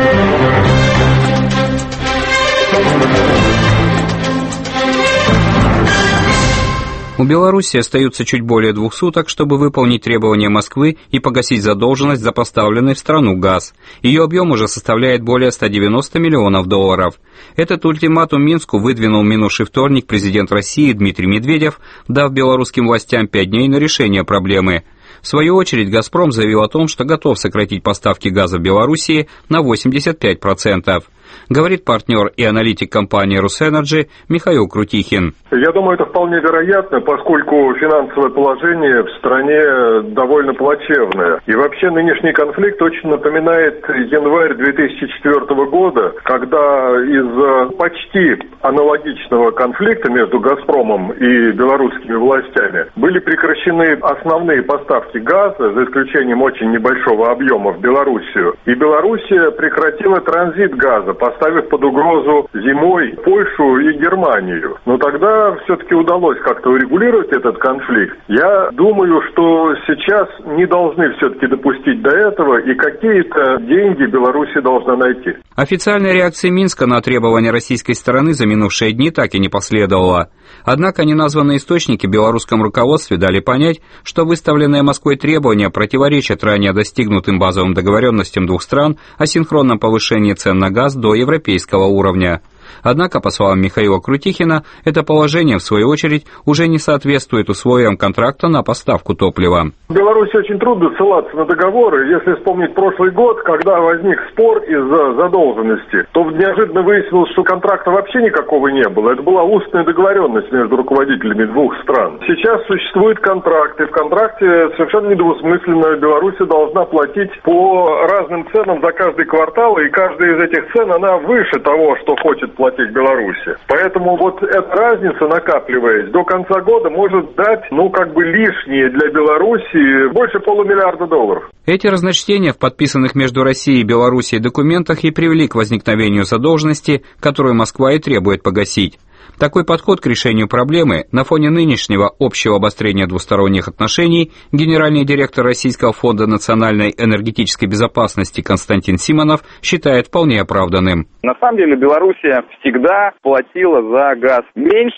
У Беларуси остается чуть более двух суток, чтобы выполнить требования Москвы и погасить задолженность за поставленный в страну газ. Ее объем уже составляет более ста девяноста миллионов долларов. Этот ультиматум Минску выдвинул минувший вторник президент России Дмитрий Медведев, дав белорусским властям пять дней на решение проблемы. В свою очередь «Газпром» заявил о том, что готов сократить поставки газа в Белоруссии на восемьдесят пять процентов. Говорит партнер и аналитик компании «Русэнерджи» Михаил Крутихин. Я думаю, это вполне вероятно, поскольку финансовое положение в стране довольно плачевное. И вообще нынешний конфликт очень напоминает январь две тысячи четвёртого года, когда из-за почти аналогичного конфликта между «Газпромом» и белорусскими властями были прекращены основные поставки газа, за исключением очень небольшого объема в Белоруссию. И Белоруссия прекратила транзит газа, поставив под угрозу зимой Польшу и Германию. Но тогда все-таки удалось как-то урегулировать этот конфликт. Я думаю, что сейчас не должны все-таки допустить до этого, и какие-то деньги Беларусь должна найти. Официальной реакции Минска на требования российской стороны за минувшие дни так и не последовало. Однако неназванные источники в белорусском руководстве дали понять, что выставленные Москвой требования противоречат ранее достигнутым базовым договоренностям двух стран о синхронном повышении цен на газ до европейского уровня. Однако, по словам Михаила Крутихина, это положение, в свою очередь, уже не соответствует условиям контракта на поставку топлива. В Беларуси очень трудно ссылаться на договоры. Если вспомнить прошлый год, когда возник спор из-за задолженности, то неожиданно выяснилось, что контракта вообще никакого не было. Это была устная договоренность между руководителями двух стран. Сейчас существует контракт, и в контракте совершенно недвусмысленно Беларусь должна платить по разным ценам за каждый квартал, и каждая из этих цен, она выше того, что хочет платить Беларуси. Поэтому вот эта разница, накапливаясь, до конца года может дать, ну, как бы лишние для Беларуси больше полумиллиарда долларов. Эти разночтения в подписанных между Россией и Белоруссией документах и привели к возникновению задолженности, которую Москва и требует погасить. Такой подход к решению проблемы на фоне нынешнего общего обострения двусторонних отношений генеральный директор Российского фонда национальной энергетической безопасности Константин Симонов считает вполне оправданным. На самом деле Белоруссия всегда платила за газ меньше,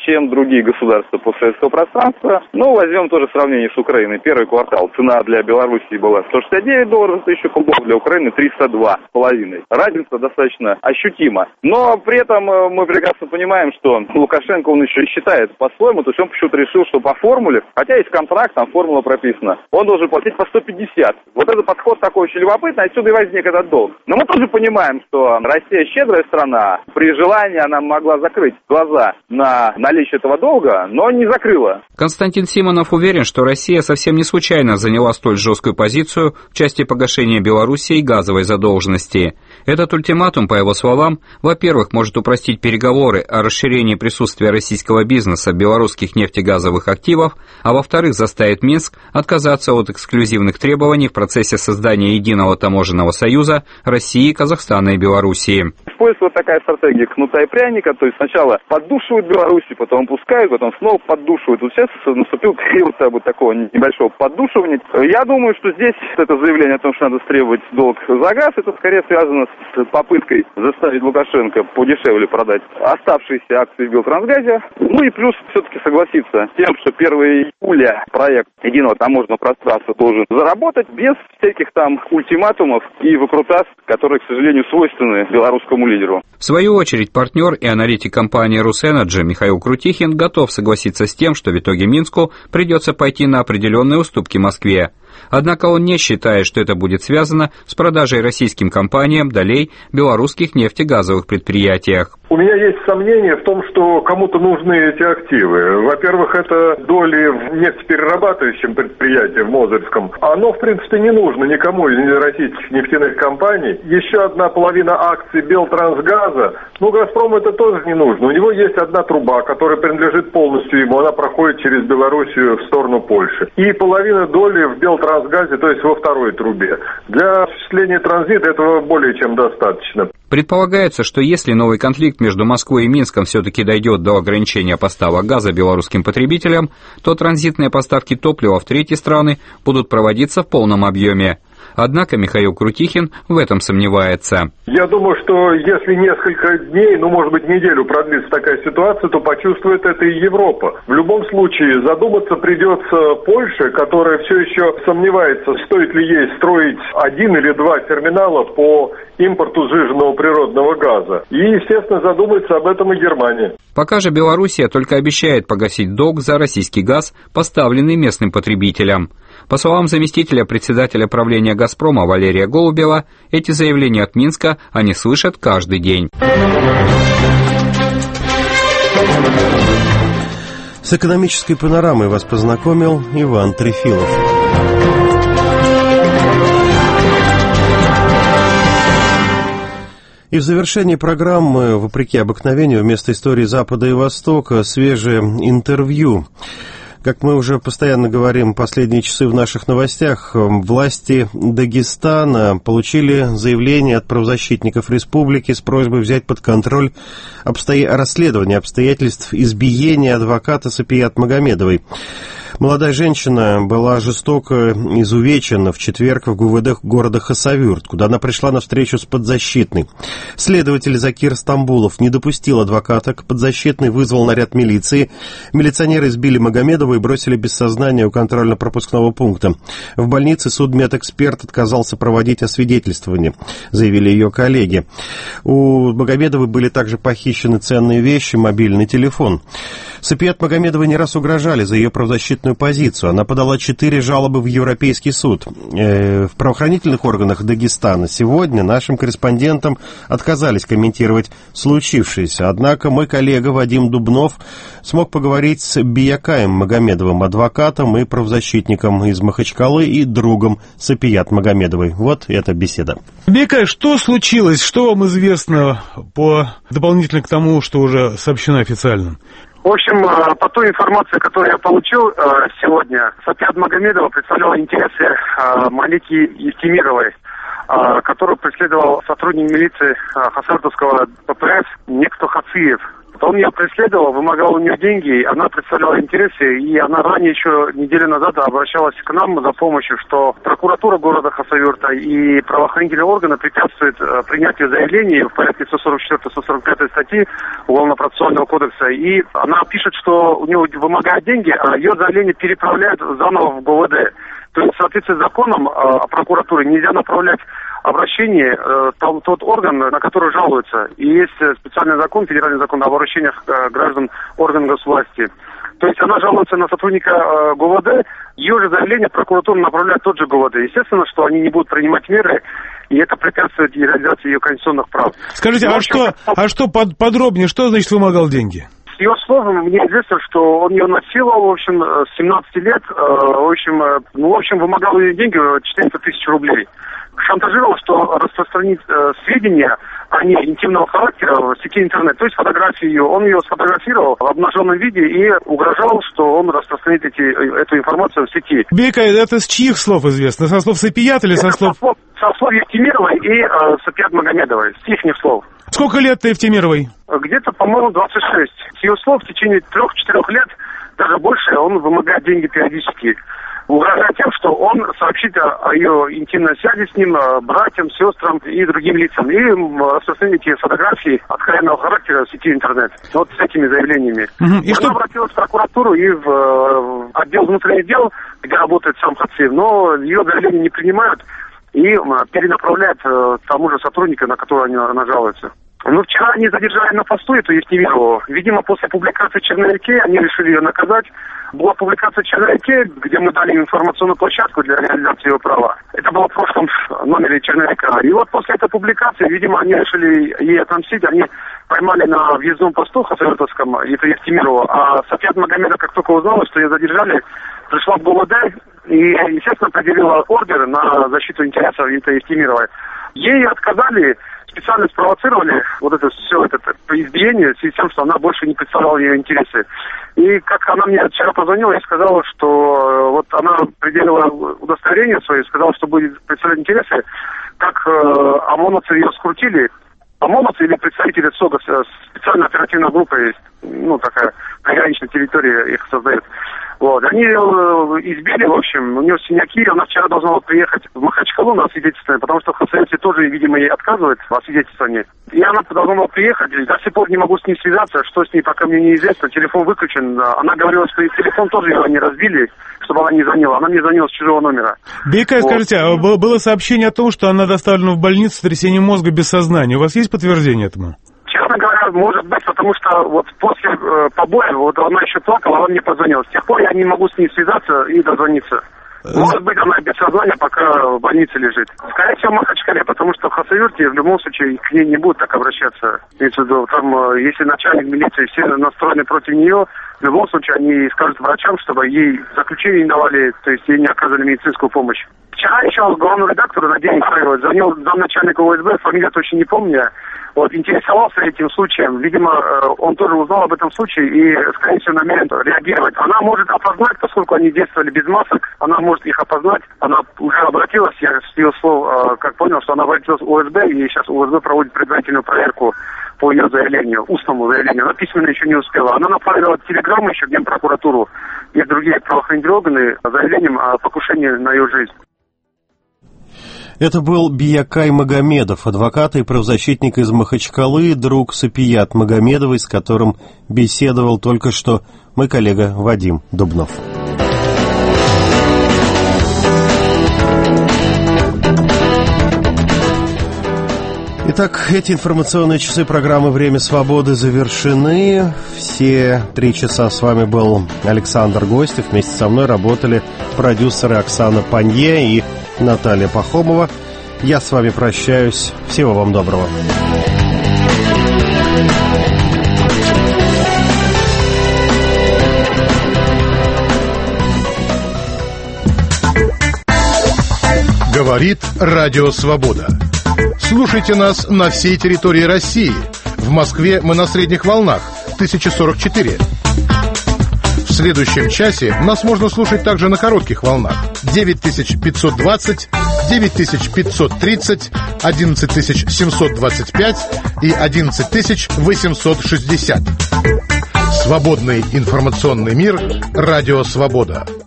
чем другие государства постсоветского пространства. Ну, возьмем тоже сравнение с Украиной. Первый квартал цена для Белоруссии была сто шестьдесят девять долларов за тысячу кубов, для Украины триста два с половиной. Разница достаточно ощутима. Но при этом мы прекрасно понимаем, что Лукашенко, он еще и считает по-своему, то есть он почему-то решил, что по формуле, хотя есть контракт, там формула прописана, он должен платить по сто пятьдесят. Вот этот подход такой очень любопытный, отсюда и возник этот долг. Но мы тоже понимаем, что Россия щедрая страна, при желании она могла закрыть глаза на наличие этого долга, но не закрыла. Константин Симонов уверен, что Россия совсем не случайно заняла столь жесткую позицию в части погашения Белоруссии газовой задолженности. Этот ультиматум, по его словам, во-первых, может упростить переговоры о расширении присутствия российского бизнеса в белорусских нефтегазовых активах, а во-вторых, заставит Минск отказаться от эксклюзивных требований в процессе создания единого таможенного союза России, Казахстана и Белоруссии. Используется такая стратегия кнута и пряника, то есть сначала поддушивают Белоруссию, потом пускают, потом снова поддушивают. Вот сейчас наступил период такого небольшого поддушивания. Я думаю, что здесь это заявление о том, что надо требовать долг за газ, это скорее связано с попыткой заставить Лукашенко подешевле продать оставшиеся акции в Белтрансгазе. Ну и плюс все-таки согласиться с тем, что первого июля проект единого таможенного пространства должен заработать без всяких там ультиматумов и выкрутас, которые, к сожалению, свойственны белорусскому лидеру. В свою очередь, партнер и аналитик компании «Русэнерджи» Михаил Крутихин готов согласиться с тем, что в итоге Минску придется пойти на определенные уступки Москве. Однако он не считает, что это будет связано с продажей российским компаниям долей в белорусских нефтегазовых предприятиях. У меня есть сомнения в том, что кому-то нужны эти активы. Во-первых, это доли в нефтеперерабатывающем предприятии в Мозырском. Оно, в принципе, не нужно никому из российских нефтяных компаний. Еще одна половина акций Белтрансгаза. Ну, «Газпрому» это тоже не нужно. У него есть одна труба, которая принадлежит полностью ему. Она проходит через Белоруссию в сторону Польши. И половина доли в Белтрансгазе, то есть во второй трубе. Для осуществления транзита этого более чем достаточно. Предполагается, что если новый конфликт между Москвой и Минском все-таки дойдет до ограничения поставок газа белорусским потребителям, то транзитные поставки топлива в третьи страны будут проводиться в полном объеме. Однако Михаил Крутихин в этом сомневается. Я думаю, что если несколько дней, ну, может быть, неделю продлится такая ситуация, то почувствует это и Европа. В любом случае, задуматься придется Польше, которая все еще сомневается, стоит ли ей строить один или два терминала по импорту сжиженного природного газа. И, естественно, задумается об этом и Германия. Пока же Белоруссия только обещает погасить долг за российский газ, поставленный местным потребителям. По словам заместителя председателя правления «Газпрома» Валерия Голубева, эти заявления от Минска они слышат каждый день. С экономической панорамой вас познакомил Иван Трефилов. И в завершении программы, вопреки обыкновению, вместо истории Запада и Востока, свежее интервью. Как мы уже постоянно говорим последние часы в наших новостях, власти Дагестана получили заявление от правозащитников республики с просьбой взять под контроль обстоя... расследование обстоятельств избиения адвоката Сапият Магомедовой. Молодая женщина была жестоко изувечена в четверг в ГУВД города Хасавюрт, куда она пришла на встречу с подзащитной. Следователь Закир Стамбулов не допустил адвоката к подзащитной, вызвал наряд милиции. Милиционеры избили Магомедову и бросили без сознания у контрольно-пропускного пункта. В больнице судмедэксперт отказался проводить освидетельствование, заявили ее коллеги. У Магомедовой были также похищены ценные вещи, мобильный телефон. Сапият Магомедовой не раз угрожали за ее правозащитную позицию. Она подала четыре жалобы в Европейский суд. Э, в правоохранительных органах Дагестана сегодня нашим корреспондентам отказались комментировать случившееся. Однако мой коллега Вадим Дубнов смог поговорить с Биякаем Магомедовым, адвокатом и правозащитником из Махачкалы и другом Сапият Магомедовой. Вот эта беседа. Биякай, что случилось? Что вам известно по дополнительно к тому, что уже сообщено официально? В общем, по той информации, которую я получил сегодня, Сапият Магомедова представляла интересы Малики Евтимировой, которую преследовал сотрудник милиции Хасавюртовского ППС некто Хациев. то он ее преследовал, вымогал у нее деньги, она представляла интересы, и она ранее еще неделю назад обращалась к нам за помощью, что прокуратура города Хасавюрта и правоохранительные органы препятствуют э, принятию заявлений в порядке сто сорок четыре - сто сорок пять статьи Уголовно-процессуального кодекса, и она пишет, что у нее вымогают деньги, а ее заявление переправляют заново в ГУВД. То есть в соответствии с законом э, о прокуратуре нельзя направлять обращение э, тот, тот орган, на который жалуются. И есть специальный закон, федеральный закон об обращениях э, граждан органов госвласти. То есть она жалуется на сотрудника э, ГУВД, ее же заявление прокуратура направляет тот же ГУВД. Естественно, что они не будут принимать меры, и это препятствует реализации ее конституционных прав. Скажите, Но, а, общем, что, а что под, подробнее, что значит вымогал деньги? С ее слов мне известно, что он ее насиловал, в общем, с семнадцати лет, э, в общем, э, ну, в общем, вымогал ее деньги четыреста тысяч рублей. Шантажировал, что распространить э, сведения о ней интимного характера в сети интернет, то есть фотографии ее. Он ее сфотографировал в обнаженном виде и угрожал, что он распространит эти, эту информацию в сети. Бейка, это с чьих слов известно? Со слов Сапият или со слов... Со слов, со слов Евтимировой и э, Сапият Магомедовой, с их слов. Сколько лет Евтимировой? Где-то, по-моему, двадцать шесть. С ее слов в течение трех-четырех лет, даже больше, он вымогает деньги периодически. Угрожая тем, что он сообщит о, о ее интимной связи с ним, братьям, сестрам и другим лицам. И распространить эти фотографии откровенного характера в сети интернет. Вот с этими заявлениями. Угу. И Она что... обратилась в прокуратуру и в, в отдел внутренних дел, где работает сам Хацив, но ее заявления не принимают и перенаправляют тому же сотруднику, на которого они, она жалуется. Ну, вчера они задержали на посту эту Евтимирову. Видимо, после публикации в черновике они решили ее наказать. Была публикация в черновике, где мы дали информационную площадку для реализации ее права. Это было в прошлом номере черновика. И вот после этой публикации, видимо, они решили ей отомстить. Они поймали на въездном посту Хасавюртовском эту Евтимирову. А Сапият Магомедов, как только узнала, что ее задержали, пришла в ГУВД и, естественно, предъявила ордер на защиту интересов этой Евтимировой. Ей отказали, специально спровоцировали вот это все это избиение в связи с тем, что она больше не представляла ее интересы. И как она мне вчера позвонила и сказала, что вот она предъявила удостоверение свое, сказала, что будет представлять интересы, как э, ОМОНовцы ее скрутили. ОМОНовцы или представители СОГа, специальная оперативная группа есть, ну такая приграничная территория их создает. Вот. Они ее избили, в общем, у нее синяки, она вчера должна была приехать в Махачкалу на освидетельствование, потому что в Хасавюрте тоже, видимо, ей отказывают в освидетельствовании. И она должна была приехать, до сих пор не могу с ней связаться, что с ней пока мне неизвестно, телефон выключен. Она говорила, что и телефон тоже ее не разбили, чтобы она не звонила, она мне звонила с чужого номера. Бейка, вот. Скажите, а было сообщение о том, что она доставлена в больницу с трясением мозга без сознания, у вас есть подтверждение этому? Честно говоря, может быть, потому что вот после э, побоя, вот она еще плакала, она мне позвонила. С тех пор я не могу с ней связаться и дозвониться. Может быть, она без сознания, пока в больнице лежит. Скорее всего, в Махачкале, потому что в Хасавюрте в любом случае к ней не будут так обращаться. Там, если начальник милиции все настроены против нее, в любом случае они скажут врачам, чтобы ей заключение не давали, то есть ей не оказывали медицинскую помощь. Вчера еще главный редактор на день Михайлович звонил замначальника ОСБ, фамилию точно не помню, вот, интересовался этим случаем. Видимо, он тоже узнал об этом случае и, скорее всего, намерен реагировать. Она может опознать, поскольку они действовали без масок, она может их опознать. Она уже обратилась, я с ее слов, как понял, что она обратилась в ОСБ, и сейчас ОСБ проводит предварительную проверку по ее заявлению, устному заявлению. Она письменно еще не успела. Она направила телеграмму еще в Генпрокуратуру и другие правоохранительные органы с заявлением о покушении на ее жизнь. Это был Биякай Магомедов, адвокат и правозащитник из Махачкалы, друг Сапият Магомедовой, с которым беседовал только что мой коллега Вадим Дубнов. Итак, эти информационные часы программы «Время свободы» завершены. Все три часа с вами был Александр Гостев. Вместе со мной работали продюсеры Оксана Панье и Наталья Пахомова. Я с вами прощаюсь. Всего вам доброго. Говорит Радио Свобода. Слушайте нас на всей территории России. В Москве мы на средних волнах тысяча сорок четыре. В следующем часе нас можно слушать также на коротких волнах девять тысяч пятьсот двадцать, девять тысяч пятьсот тридцать, одиннадцать тысяч семьсот двадцать пять и одиннадцать тысяч восемьсот шестьдесят. Свободный информационный мир. Радио «Свобода».